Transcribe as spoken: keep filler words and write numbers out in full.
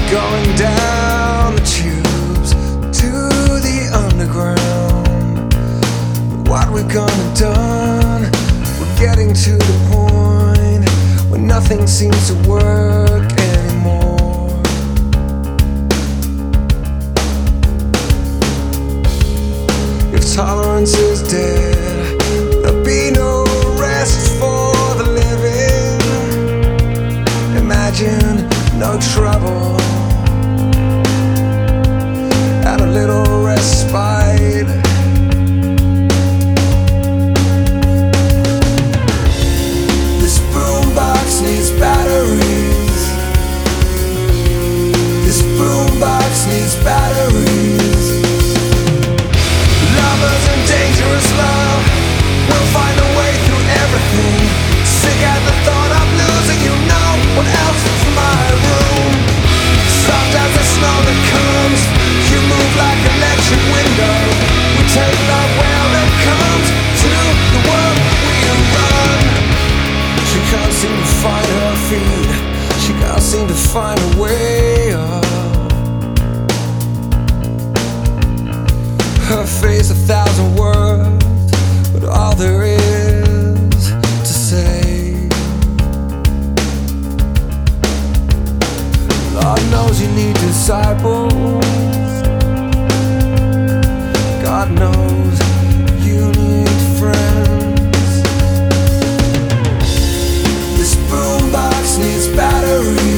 Going down the tubes to the underground. What we're gonna done? We're getting to the point where nothing seems to work anymore. If tolerance is dead, there'll be no rest for the living. Imagine no trouble and a little respite. This boombox needs batteries. This boombox needs batteries. Lovers and dangerous love will find a way through everything. Sick at the thought of losing you. Know what else is my room? Soft as the snow that comes, you move like an electric window. We take love where it comes to the world we run. She can't seem to find her feet. She can't seem to find a way up. Her face a thousand words, but all there is to say. God knows you need disciples. God knows you need friends. This boombox needs batteries.